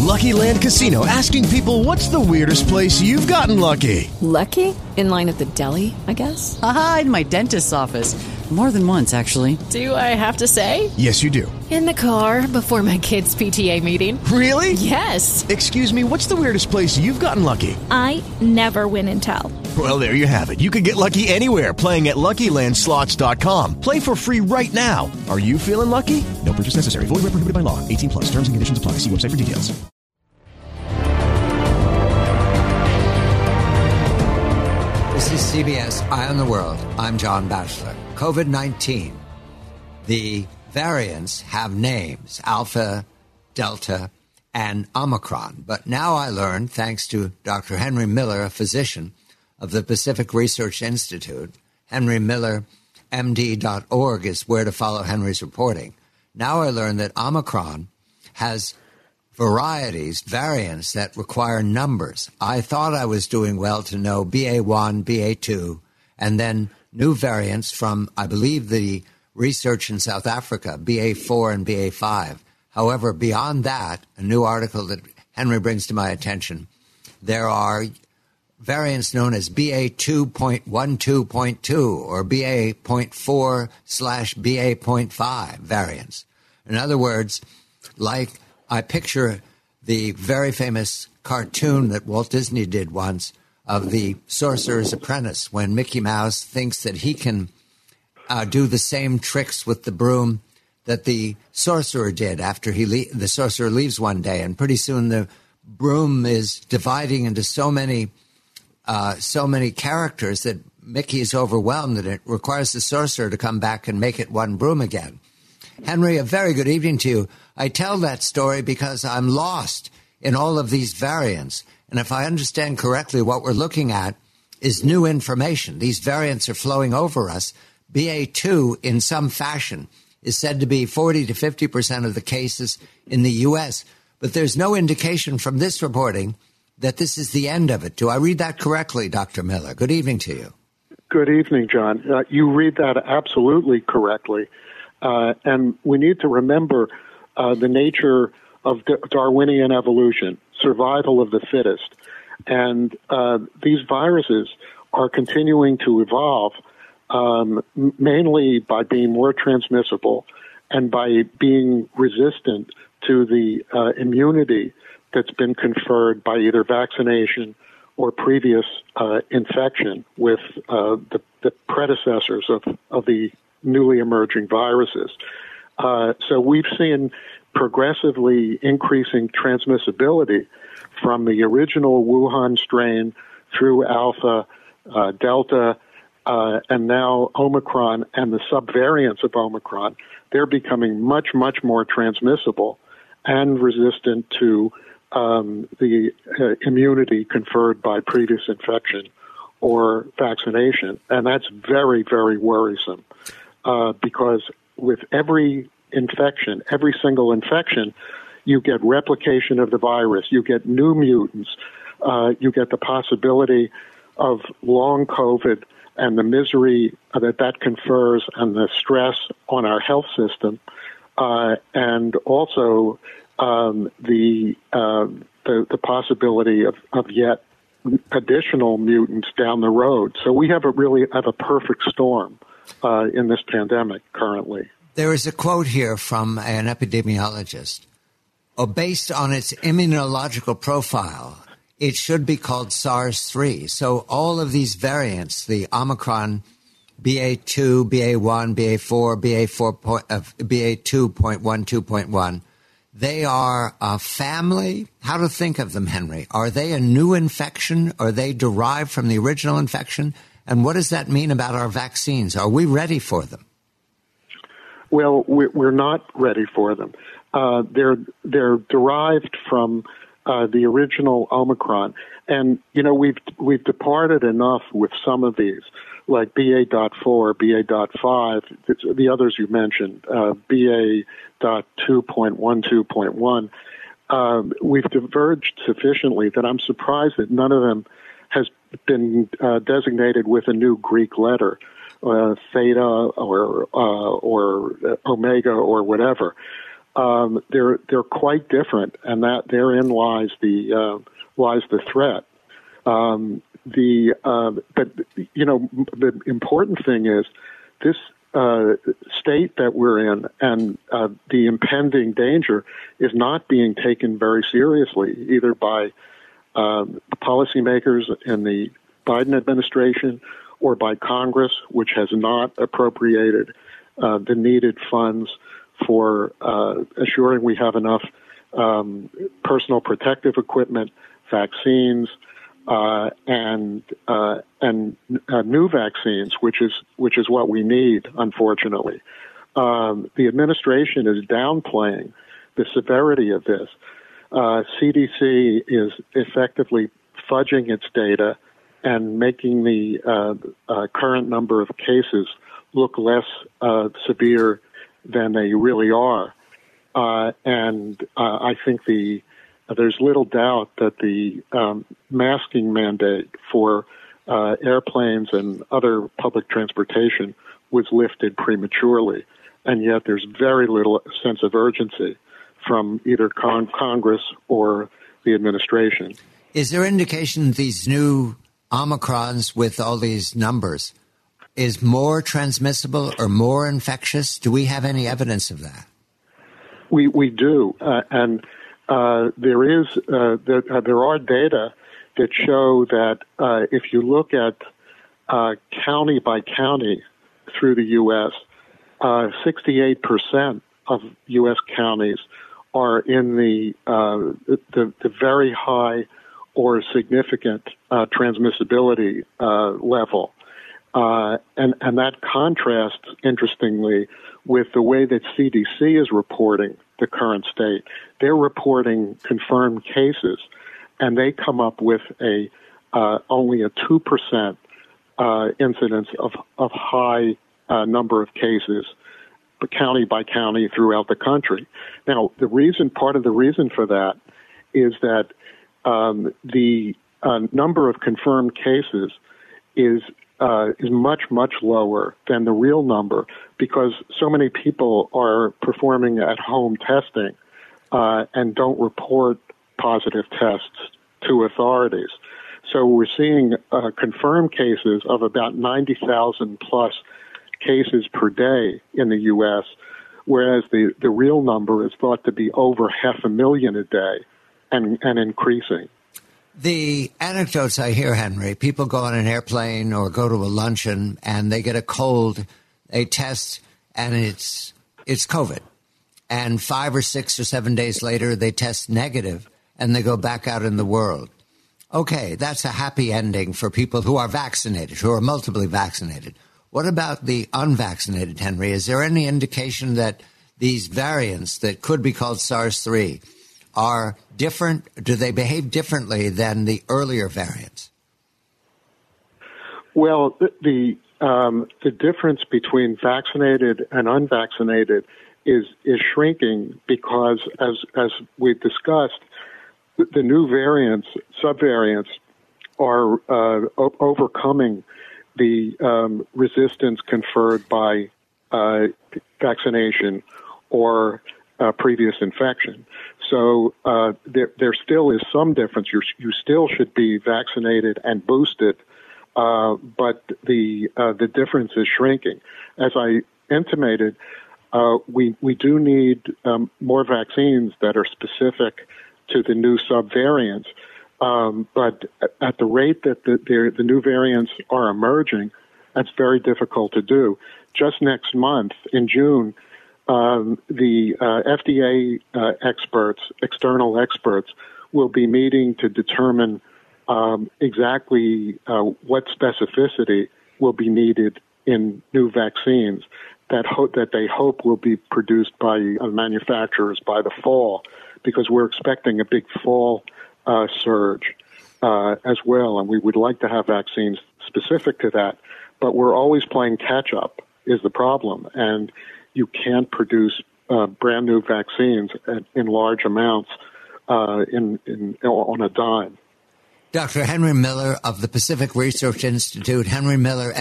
Lucky Land Casino, asking people, what's the weirdest place you've gotten lucky? Lucky? In line at the deli, I guess? Aha, in my dentist's office. More than once, actually. Do I have to say? Yes, you do. In the car before my kids' PTA meeting. Really? Yes. Excuse me, what's the weirdest place you've gotten lucky? I never win and tell. Well, there you have it. You can get lucky anywhere, playing at LuckyLandSlots.com. Play for free right now. Are you feeling lucky? No purchase necessary. Void where prohibited by law. 18 plus. Terms and conditions apply. See website for details. This is CBS Eye on the World. I'm John Batchelor. COVID-19. The variants have names, Alpha, Delta, and Omicron. But now I learned, thanks to Dr. Henry Miller, a physician of the Pacific Research Institute, henrymillermd.org is where to follow Henry's reporting. Now I learned that Omicron has varieties, variants that require numbers. I thought I was doing well to know BA1, BA2, and then new variants from, I believe, the research in South Africa, BA4 and BA5. However, beyond that, a new article that Henry brings to my attention, there are variants known as BA2.12.2 or BA.4/BA.5 variants. In other words, like I picture the very famous cartoon that Walt Disney did once of the Sorcerer's Apprentice, when Mickey Mouse thinks that he can do the same tricks with the broom that the sorcerer did after the sorcerer leaves one day, and pretty soon the broom is dividing into so many characters that Mickey is overwhelmed that it requires the sorcerer to come back and make it one broom again. Henry, a very good evening to you. I tell that story because I'm lost in all of these variants. And if I understand correctly, what we're looking at is new information. These variants are flowing over us. BA2, in some fashion, is said to be 40 to 50% of the cases in the U.S. But there's no indication from this reporting that this is the end of it. Do I read that correctly, Dr. Miller? Good evening to you. Good evening, John. You read that absolutely correctly. And we need to remember the nature of Darwinian evolution, survival of the fittest. And these viruses are continuing to evolve, mainly by being more transmissible and by being resistant to the immunity that's been conferred by either vaccination or previous infection with the predecessors of the newly emerging viruses. So we've seen progressively increasing transmissibility from the original Wuhan strain through Alpha, Delta, and now Omicron and the subvariants of Omicron. They're becoming much, much more transmissible and resistant to the immunity conferred by previous infection or vaccination. And that's very, very worrisome because with every infection, every single infection, you get replication of the virus, you get new mutants, you get the possibility of long COVID and the misery that confers and the stress on our health system, and also the possibility of yet additional mutants down the road. So we have a perfect storm in this pandemic currently. There is a quote here from an epidemiologist. Based on its immunological profile, it should be called SARS-3. So all of these variants, the Omicron, BA2, BA1, BA4, BA2.12.1, they are a family. How to think of them, Henry? Are they a new infection? Are they derived from the original infection? And what does that mean about our vaccines? Are we ready for them? Well, we're not ready for them. They're derived from the original Omicron, and we've departed enough with some of these, like BA.4, BA.5, the others you mentioned, BA.2.12.1. We've diverged sufficiently that I'm surprised that none of them has been designated with a new Greek letter. Theta or omega or whatever. they're quite different, and that therein lies the threat. But the important thing is this state that we're in, and the impending danger is not being taken very seriously, either by policymakers in the Biden administration or by Congress, which has not appropriated the needed funds for assuring we have enough personal protective equipment, vaccines, and new vaccines, which is what we need, unfortunately. The administration is downplaying the severity of this. CDC is effectively fudging its data and making the current number of cases look less severe than they really are. And I think there's little doubt that the masking mandate for airplanes and other public transportation was lifted prematurely. And yet there's very little sense of urgency from either Congress or the administration. Is there indication these new Omicrons with all these numbers is more transmissible or more infectious? Do we have any evidence of that? We do, and there are data that show that if you look at county by county through the U.S., 68% of U.S. counties are in the very high or significant transmissibility level. And that contrasts, interestingly, with the way that CDC is reporting the current state. They're reporting confirmed cases, and they come up with only a 2% incidence of high number of cases, county by county throughout the country. Now, part of the reason for that is that the number of confirmed cases is much, much lower than the real number because so many people are performing at-home testing and don't report positive tests to authorities. So we're seeing confirmed cases of about 90,000 plus cases per day in the U.S., whereas the real number is thought to be over 500,000 a day and increasing. The anecdotes I hear, Henry, people go on an airplane or go to a luncheon and they get a cold, they test, and it's COVID. And 5 or 6 or 7 days later, they test negative and they go back out in the world. Okay, that's a happy ending for people who are vaccinated, who are multiply vaccinated. What about the unvaccinated, Henry? Is there any indication that these variants that could be called SARS-3 are different? Do they behave differently than the earlier variants? Well, the difference between vaccinated and unvaccinated is shrinking because, as we've discussed, the new variants, subvariants, are overcoming the resistance conferred by vaccination or previous infection. So there still is some difference. You still should be vaccinated and boosted, but the difference is shrinking. As I intimated, we do need more vaccines that are specific to the new subvariants. But at the rate that the new variants are emerging, that's very difficult to do. Just next month, in June, the FDA experts, external experts, will be meeting to determine exactly what specificity will be needed in new vaccines that they hope will be produced by manufacturers by the fall, because we're expecting a big fall surge as well, and we would like to have vaccines specific to that. But we're always playing catch-up is the problem, and you can't produce brand new vaccines in large amounts on a dime. Dr. Henry Miller of the Pacific Research Institute,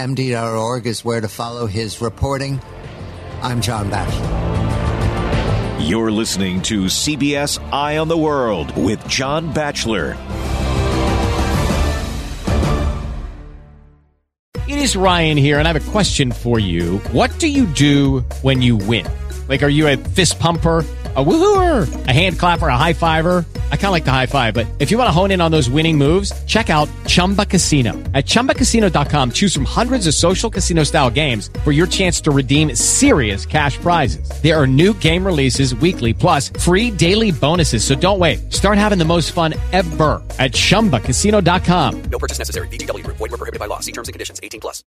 henrymillermd.org is where to follow his reporting. I'm John Batchelor. You're listening to CBS Eye on the World with John Batchelor. It is Ryan here, and I have a question for you. What do you do when you win? Like, are you a fist pumper, a woohooer, a hand clapper, a high fiver? I kind of like the high five, but if you want to hone in on those winning moves, check out Chumba Casino. At ChumbaCasino.com, choose from hundreds of social casino-style games for your chance to redeem serious cash prizes. There are new game releases weekly, plus free daily bonuses. So don't wait. Start having the most fun ever at ChumbaCasino.com. No purchase necessary. VGW Group. Void where prohibited by law. See terms and conditions. 18+.